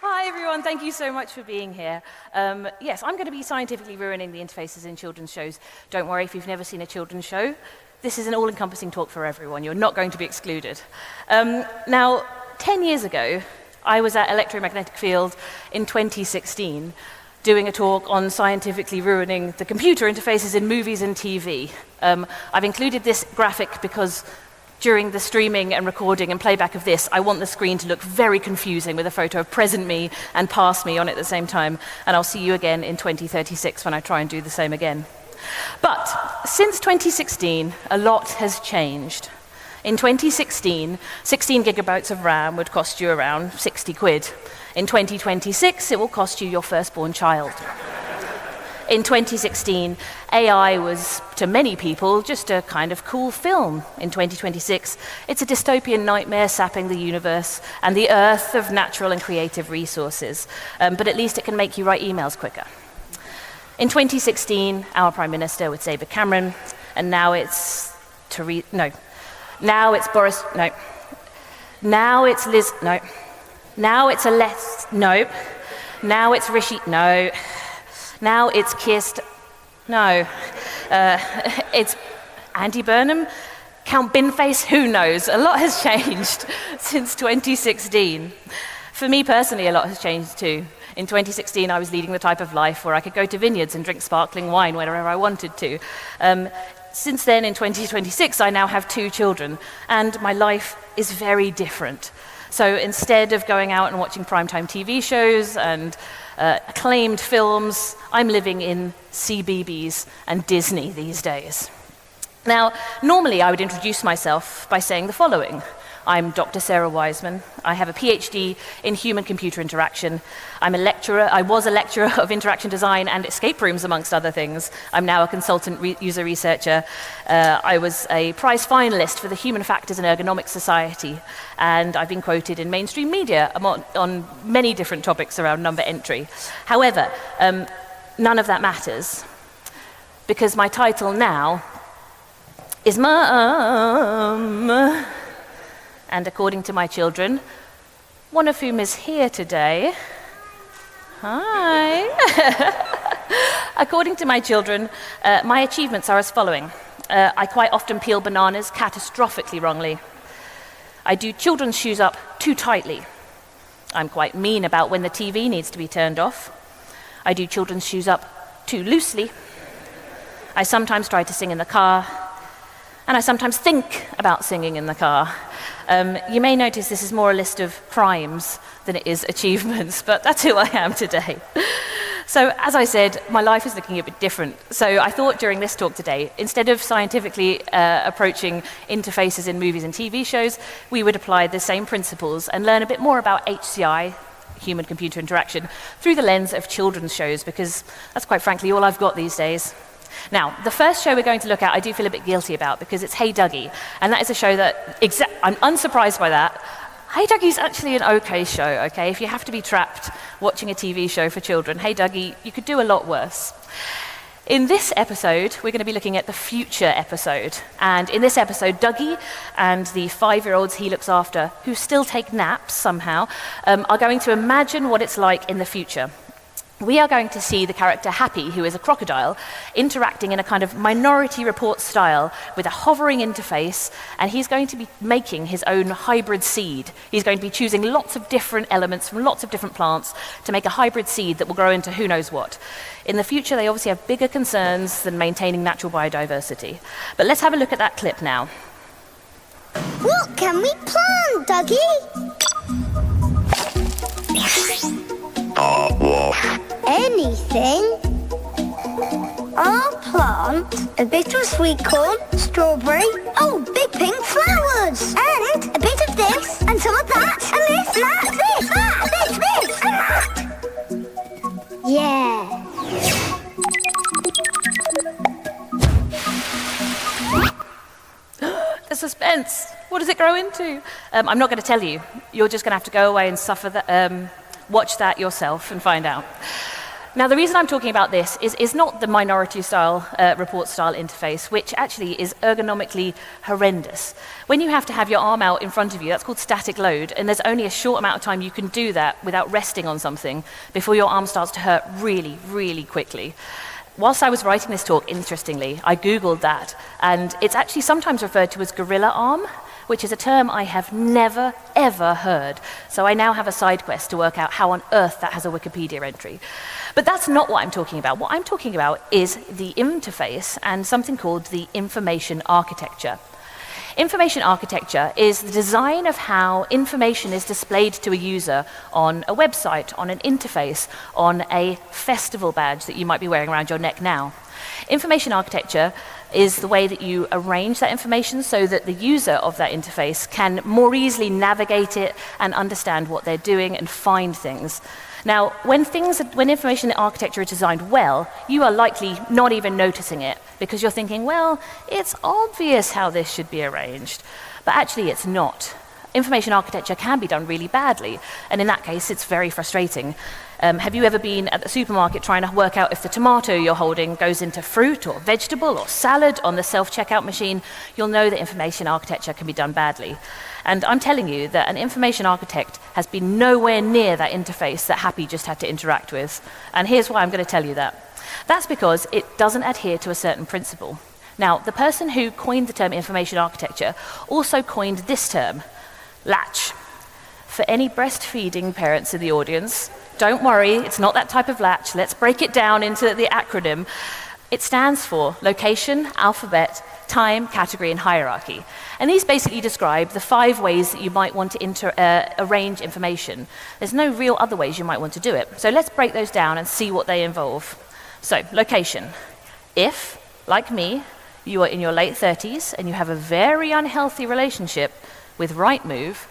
Hi everyone, thank you so much for being here. Yes, I'm going to be scientifically ruining the interfaces in children's shows. Don't worry if you've never seen a children's show. This is an all-encompassing talk for everyone. You're not going to be excluded. Now, 10 years ago, I was at Electromagnetic Field in 2016 doing a talk on scientifically ruining the computer interfaces in movies and TV. I've included this graphic because during the streaming and recording and playback of this, I want the screen to look very confusing with a photo of present me and past me on it at the same time. And I'll see you again in 2036 when I try and do the same again. But since 2016, a lot has changed. In 2016, 16 gigabytes of RAM would cost you around 60 quid. In 2026, it will cost you your firstborn child. In 2016, AI was, to many people, just a kind of cool film. In 2026, it's a dystopian nightmare sapping the universe and the earth of natural and creative resources. But at least it can make you write emails quicker. In 2016, our Prime Minister was David Cameron, and now it's Now it's Boris, no. Now it's Liz, no. Now it's no. Now it's Rishi, no. Now it's Kirst, no. It's Andy Burnham, Count Binface, who knows? A lot has changed since 2016. For me personally, a lot has changed too. In 2016, I was leading the type of life where I could go to vineyards and drink sparkling wine whenever I wanted to. Since then, in 2026, I now have 2 children, and my life is very different. So instead of going out and watching primetime TV shows and acclaimed films, I'm living in CBeebies and Disney these days. Now, normally I would introduce myself by saying the following. I'm Dr. Sarah Wiseman. I have a PhD in human-computer interaction. I was a lecturer of interaction design and escape rooms, amongst other things. I'm now a consultant user researcher. I was a prize finalist for the Human Factors and Ergonomics Society, and I've been quoted in mainstream media on many different topics around number entry. However, none of that matters, because my title now is Mum. And according to my children, one of whom is here today, hi. According to my children, my achievements are as following. I quite often peel bananas catastrophically wrongly. I do children's shoes up too tightly. I'm quite mean about when the TV needs to be turned off. I do children's shoes up too loosely. I sometimes try to sing in the car, and I sometimes think about singing in the car. You may notice this is more a list of crimes than it is achievements, but that's who I am today. So, as I said, my life is looking a bit different. So I thought during this talk today, instead of scientifically approaching interfaces in movies and TV shows, we would apply the same principles and learn a bit more about HCI, human-computer interaction, through the lens of children's shows, because that's quite frankly all I've got these days. Now, the first show we're going to look at, I do feel a bit guilty about, because it's Hey Duggee, and that is a show that, I'm unsurprised by that. Hey Duggie's actually an okay show, okay? If you have to be trapped watching a TV show for children, Hey Duggee, you could do a lot worse. In this episode, we're going to be looking at the future episode, and in this episode, Duggee and the 5-year-olds he looks after, who still take naps somehow, are going to imagine what it's like in the future. We are going to see the character Happy, who is a crocodile, interacting in a kind of Minority Report style with a hovering interface, and he's going to be making his own hybrid seed. He's going to be choosing lots of different elements from lots of different plants to make a hybrid seed that will grow into who knows what. In the future, they obviously have bigger concerns than maintaining natural biodiversity. But let's have a look at that clip now. What can we plant, Duggee? Anything? I'll plant a bit of sweet corn, strawberry, big pink flowers, and a bit of this, and some of that, and this, and and that. Yeah. The suspense. What does it grow into? I'm not going to tell you. You're just going to have to go away and suffer that. Watch that yourself and find out. Now, the reason I'm talking about this is not the minority style report style interface, which actually is ergonomically horrendous. When you have to have your arm out in front of you, that's called static load, and there's only a short amount of time you can do that without resting on something before your arm starts to hurt really, really quickly. Whilst I was writing this talk, interestingly, I Googled that, and it's actually sometimes referred to as gorilla arm, which is a term I have never, ever heard. So I now have a side quest to work out how on earth that has a Wikipedia entry. But that's not what I'm talking about. What I'm talking about is the interface and something called the information architecture. Information architecture is the design of how information is displayed to a user on a website, on an interface, on a festival badge that you might be wearing around your neck now. Information architecture is the way that you arrange that information so that the user of that interface can more easily navigate it and understand what they're doing and find things. Now, when information architecture is designed well, you are likely not even noticing it because you're thinking, well, it's obvious how this should be arranged. But actually, it's not. Information architecture can be done really badly, and in that case, it's very frustrating. Have you ever been at the supermarket trying to work out if the tomato you're holding goes into fruit or vegetable or salad on the self-checkout machine? You'll know that information architecture can be done badly. And I'm telling you that an information architect has been nowhere near that interface that Happy just had to interact with. And here's why I'm going to tell you that. That's because it doesn't adhere to a certain principle. Now, the person who coined the term information architecture also coined this term, latch. For any breastfeeding parents in the audience, don't worry, it's not that type of latch. Let's break it down into the acronym. It stands for location, alphabet, time, category, and hierarchy. And these basically describe the 5 ways that you might want to arrange information. There's no real other ways you might want to do it. So let's break those down and see what they involve. So, location. If, like me, you are in your late 30s and you have a very unhealthy relationship with Rightmove,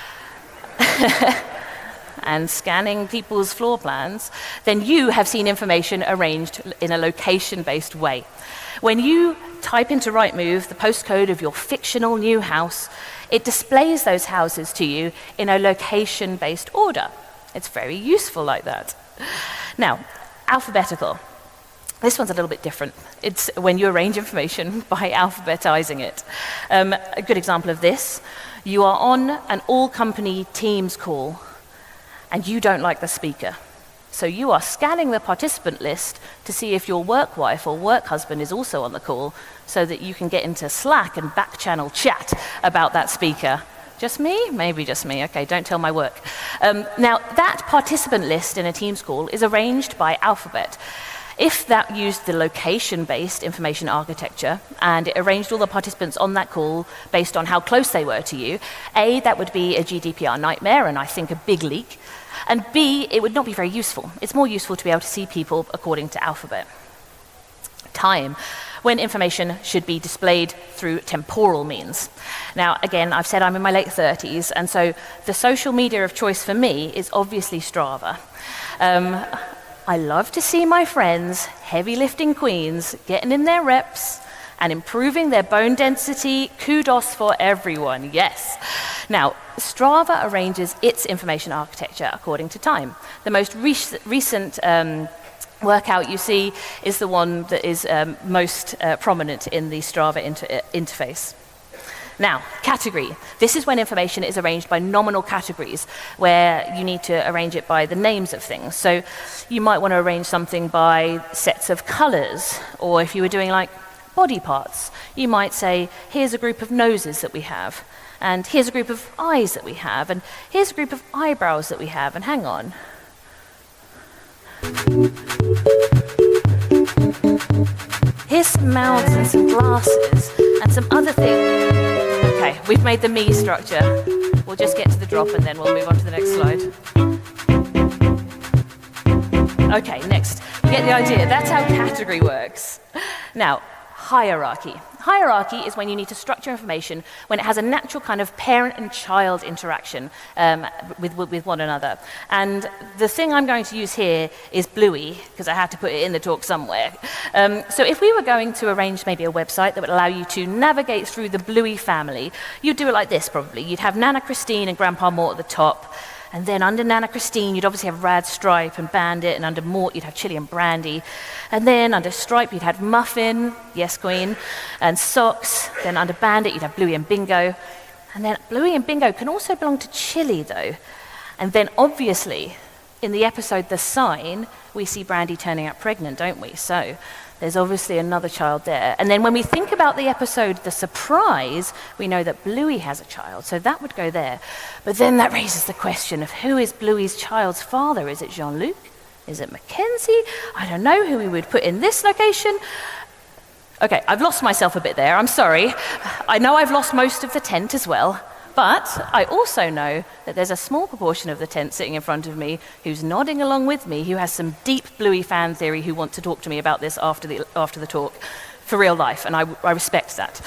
and scanning people's floor plans, then you have seen information arranged in a location-based way. When you type into Rightmove the postcode of your fictional new house, it displays those houses to you in a location-based order. It's very useful like that. Now, alphabetical. This one's a little bit different. It's when you arrange information by alphabetizing it. A good example of this, you are on an all-company Teams call, and you don't like the speaker. So you are scanning the participant list to see if your work wife or work husband is also on the call so that you can get into Slack and back-channel chat about that speaker. Just me? Maybe just me. Okay, don't tell my work. Now, that participant list in a Teams call is arranged by alphabet. If that used the location-based information architecture and it arranged all the participants on that call based on how close they were to you, A, that would be a GDPR nightmare and I think a big leak, and B, it would not be very useful. It's more useful to be able to see people according to alphabet. Time, when information should be displayed through temporal means. Now, again, I've said I'm in my late 30s, and so the social media of choice for me is obviously Strava. I love to see my friends, heavy lifting queens, getting in their reps and improving their bone density. Kudos for everyone, yes. Now, Strava arranges its information architecture according to time. The most recent workout you see is the one that is most prominent in the Strava interface. Now, category. This is when information is arranged by nominal categories, where you need to arrange it by the names of things. So you might want to arrange something by sets of colors, or if you were doing like body parts, you might say, here's a group of noses that we have, and here's a group of eyes that we have, and here's a group of eyebrows that we have, and hang on. Here's some mouths and some glasses and some other things. Okay, we've made the me structure. We'll just get to the drop and then we'll move on to the next slide. Okay, next. You get the idea. That's how category works. Now, hierarchy. Hierarchy is when you need to structure information when it has a natural kind of parent and child interaction with one another. And the thing I'm going to use here is Bluey, because I had to put it in the talk somewhere. So if we were going to arrange maybe a website that would allow you to navigate through the Bluey family, you'd do it like this probably. You'd have Nana Christine and Grandpa Mort at the top. And then under Nana Christine, you'd obviously have Rad, Stripe, and Bandit. And under Mort, you'd have Chili and Brandy. And then under Stripe, you'd have Muffin, yes, Queen, and Socks. Then under Bandit, you'd have Bluey and Bingo. And then Bluey and Bingo can also belong to Chili, though. And then, obviously, in the episode The Sign, we see Brandy turning out pregnant, don't we? So there's obviously another child there. And then when we think about the episode The Surprise, we know that Bluey has a child, so that would go there. But then that raises the question of who is Bluey's child's father? Is it Jean-Luc? Is it Mackenzie? I don't know who we would put in this location. Okay, I've lost myself a bit there, I'm sorry. I know I've lost most of the tent as well. But I also know that there's a small proportion of the tent sitting in front of me who's nodding along with me, who has some deep Bluey fan theory, who want to talk to me about this after the talk for real life, and I respect that.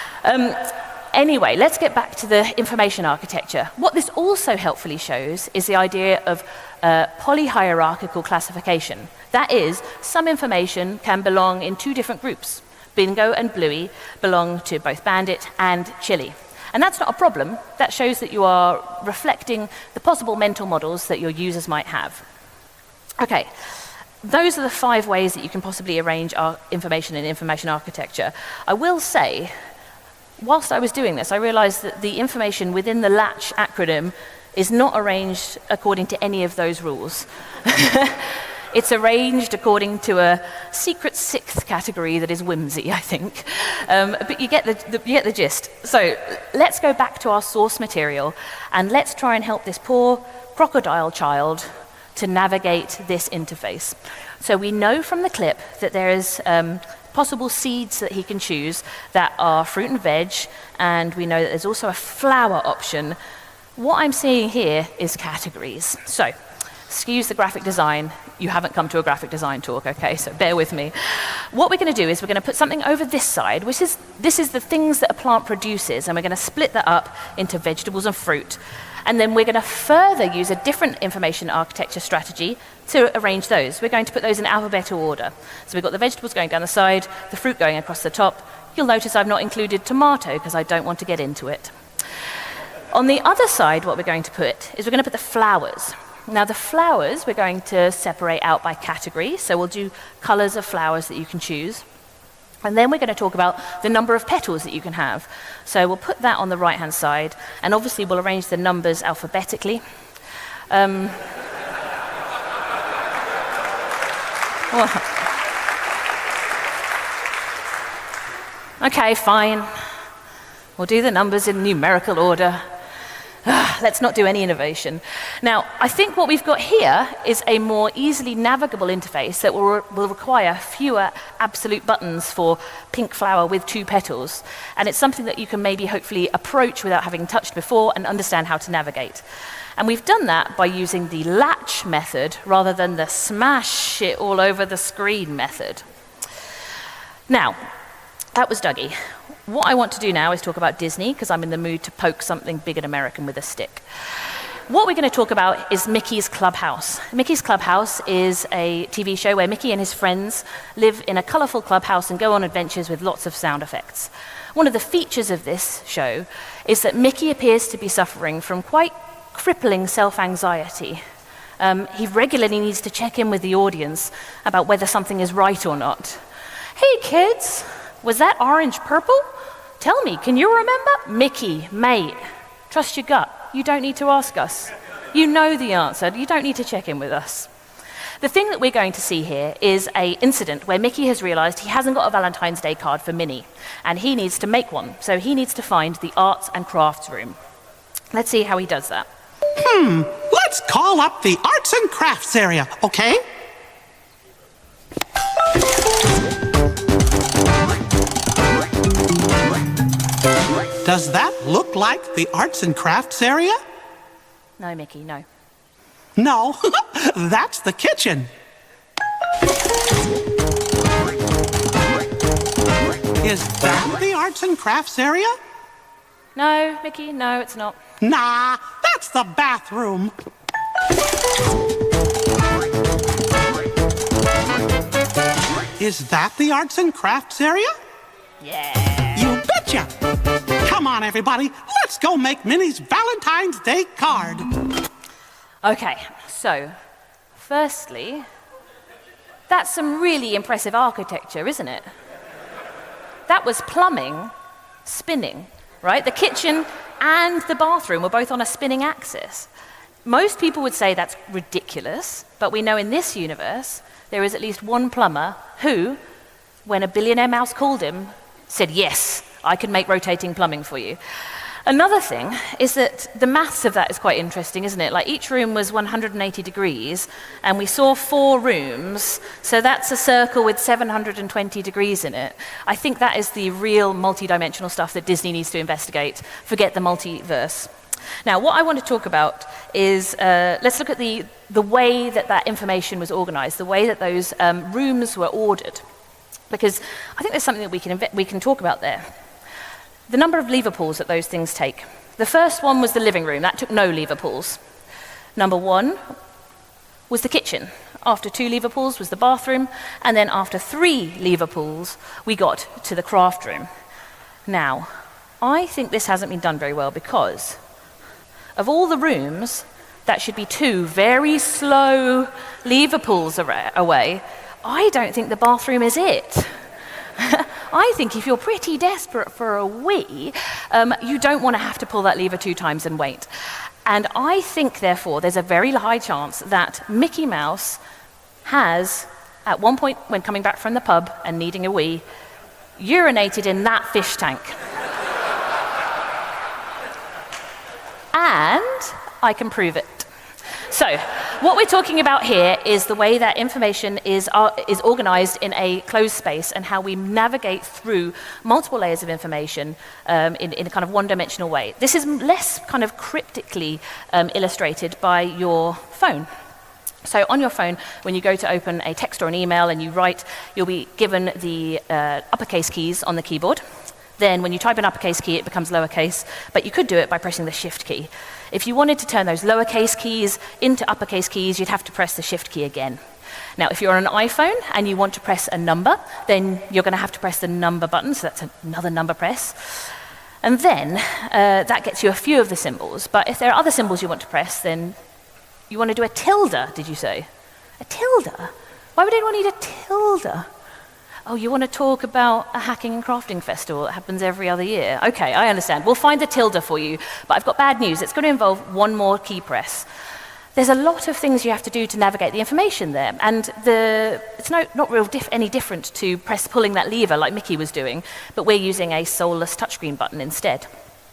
Anyway, let's get back to the information architecture. What this also helpfully shows is the idea of polyhierarchical classification. That is, some information can belong in two different groups. Bingo and Bluey belong to both Bandit and Chili. And that's not a problem. That shows that you are reflecting the possible mental models that your users might have. Okay, those are the 5 ways that you can possibly arrange our information in information architecture. I will say, whilst I was doing this, I realized that the information within the LATCH acronym is not arranged according to any of those rules. It's arranged according to a secret 6th category that is whimsy, I think. But you get the gist. So let's go back to our source material, and let's try and help this poor crocodile child to navigate this interface. So we know from the clip that there is possible seeds that he can choose that are fruit and veg, and we know that there's also a flower option. What I'm seeing here is categories. So, excuse the graphic design. You haven't come to a graphic design talk, okay? So bear with me. What we're going to do is we're going to put something over this side, which is the things that a plant produces, and we're going to split that up into vegetables and fruit. And then we're going to further use a different information architecture strategy to arrange those. We're going to put those in alphabetical order. So we've got the vegetables going down the side, the fruit going across the top. You'll notice I've not included tomato because I don't want to get into it. On the other side, what we're going to put is we're going to put the flowers. Now, the flowers we're going to separate out by category, so we'll do colors of flowers that you can choose. And then we're going to talk about the number of petals that you can have. So we'll put that on the right-hand side, and obviously we'll arrange the numbers alphabetically. Okay, fine. We'll do the numbers in numerical order. Let's not do any innovation. Now, I think what we've got here is a more easily navigable interface that will require fewer absolute buttons for pink flower with 2 petals. And it's something that you can maybe hopefully approach without having touched before and understand how to navigate. And we've done that by using the latch method rather than the smash it all over the screen method. Now, that was Dougie. What I want to do now is talk about Disney, because I'm in the mood to poke something big and American with a stick. What we're going to talk about is Mickey's Clubhouse. Mickey's Clubhouse is a TV show where Mickey and his friends live in a colorful clubhouse and go on adventures with lots of sound effects. One of the features of this show is that Mickey appears to be suffering from quite crippling self-anxiety. He regularly needs to check in with the audience about whether something is right or not. Hey kids, was that orange purple? Tell me, can you remember? Mickey, mate, trust your gut. You don't need to ask us. You know the answer. You don't need to check in with us. The thing that we're going to see here is an incident where Mickey has realized he hasn't got a Valentine's Day card for Minnie, and he needs to make one. So he needs to find the arts and crafts room. Let's see how he does that. Let's call up the arts and crafts area, okay? Does that look like the arts and crafts area? No, Mickey, no. No, that's the kitchen. Is that the arts and crafts area? No, Mickey, no, it's not. Nah, that's the bathroom. Is that the arts and crafts area? Yeah. You betcha! Come on, everybody, let's go make Minnie's Valentine's Day card. Okay, so firstly, that's some really impressive architecture, isn't it? That was plumbing spinning, right? The kitchen and the bathroom were both on a spinning axis. Most people would say that's ridiculous, but we know in this universe there is at least one plumber who, when a billionaire mouse called him, said, yes, I can make rotating plumbing for you. Another thing is that the maths of that is quite interesting, isn't it? Like each room was 180 degrees, and we saw 4 rooms, so that's a circle with 720 degrees in it. I think that is the real multi-dimensional stuff that Disney needs to investigate. Forget the multiverse. Now, what I want to talk about is, let's look at the way that that information was organized, the way that those rooms were ordered, because I think there's something that we can talk about there. The number of lever pulls that those things take. The first one was the living room. That took no lever pulls. Number 1 was the kitchen. After 2 lever pulls was the bathroom, and then after 3 lever pulls, we got to the craft room. Now, I think this hasn't been done very well because of all the rooms, that should be 2 very slow lever pulls away. I don't think the bathroom is it. I think if you're pretty desperate for a wee, you don't want to have to pull that lever 2 times and wait. And I think, therefore, there's a very high chance that Mickey Mouse has, at one point when coming back from the pub and needing a wee, urinated in that fish tank. And I can prove it. So, what we're talking about here is the way that information is organized in a closed space and how we navigate through multiple layers of information in a kind of one-dimensional way. This is less kind of cryptically illustrated by your phone. So on your phone, when you go to open a text or an email and you write, you'll be given the uppercase keys on the keyboard. Then when you type an uppercase key, it becomes lowercase, but you could do it by pressing the shift key. If you wanted to turn those lowercase keys into uppercase keys, you'd have to press the shift key again. Now, if you're on an iPhone and you want to press a number, then you're going to have to press the number button, so that's another number press. And then that gets you a few of the symbols, but if there are other symbols you want to press, then you want to do a tilde, did you say? A tilde? Why would anyone need a tilde? Oh, you want to talk about a hacking and crafting festival that happens every other year? Okay, I understand. We'll find the tilde for you, but I've got bad news. It's going to involve one more key press. There's a lot of things you have to do to navigate the information there, and it's not real any different to pulling that lever like Mickey was doing, but we're using a soulless touchscreen button instead.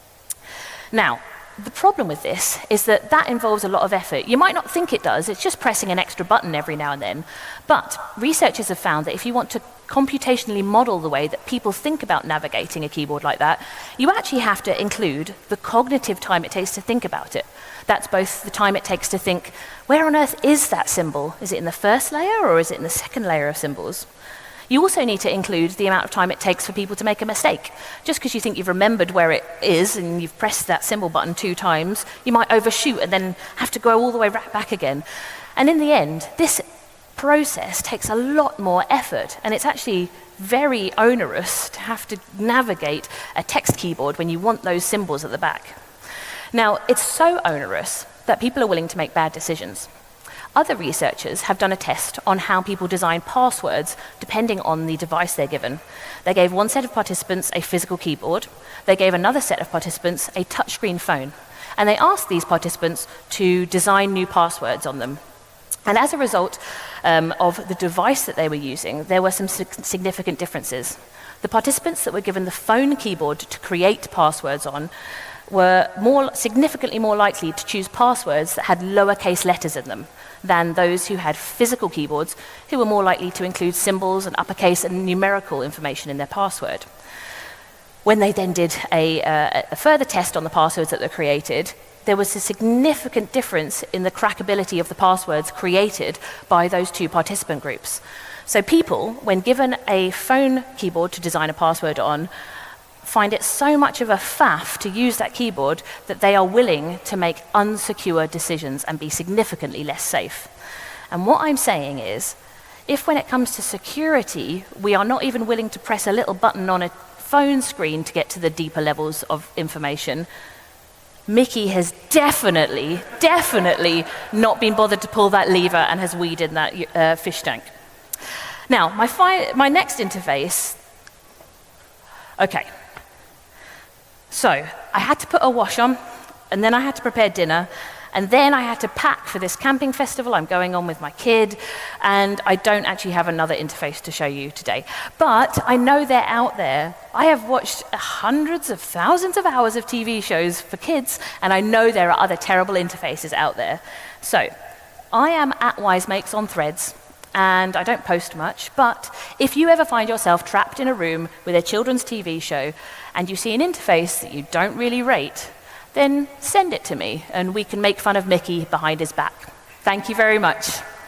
Now, the problem with this is that that involves a lot of effort. You might not think it does, it's just pressing an extra button every now and then. But researchers have found that if you want to computationally model the way that people think about navigating a keyboard like that, you actually have to include the cognitive time it takes to think about it. That's both the time it takes to think, where on earth is that symbol? Is it in the first layer or is it in the second layer of symbols? You also need to include the amount of time it takes for people to make a mistake. Just because you think you've remembered where it is and you've pressed that symbol button 2 times, you might overshoot and then have to go all the way right back again. And in the end, this process takes a lot more effort, and it's actually very onerous to have to navigate a text keyboard when you want those symbols at the back. Now, it's so onerous that people are willing to make bad decisions. Other researchers have done a test on how people design passwords depending on the device they're given. They gave one set of participants a physical keyboard, they gave another set of participants a touchscreen phone, and they asked these participants to design new passwords on them. And as a result of the device that they were using, there were some significant differences. The participants that were given the phone keyboard to create passwords on were significantly more likely to choose passwords that had lowercase letters in them than those who had physical keyboards, who were more likely to include symbols and uppercase and numerical information in their password. When they then did a further test on the passwords that were created, there was a significant difference in the crackability of the passwords created by those 2 participant groups. So people, when given a phone keyboard to design a password on, find it so much of a faff to use that keyboard that they are willing to make unsecure decisions and be significantly less safe. And what I'm saying is, if when it comes to security, we are not even willing to press a little button on a phone screen to get to the deeper levels of information, Mickey has definitely not been bothered to pull that lever and has weed in that fish tank. Now, my next interface, okay. So, I had to put a wash on, and then I had to prepare dinner, and then I had to pack for this camping festival I'm going on with my kid, and I don't actually have another interface to show you today. But I know they're out there. I have watched hundreds of thousands of hours of TV shows for kids, and I know there are other terrible interfaces out there. So, I am at Wisemakes on Threads, and I don't post much, but if you ever find yourself trapped in a room with a children's TV show, and you see an interface that you don't really rate, then send it to me, and we can make fun of Mickey behind his back. Thank you very much.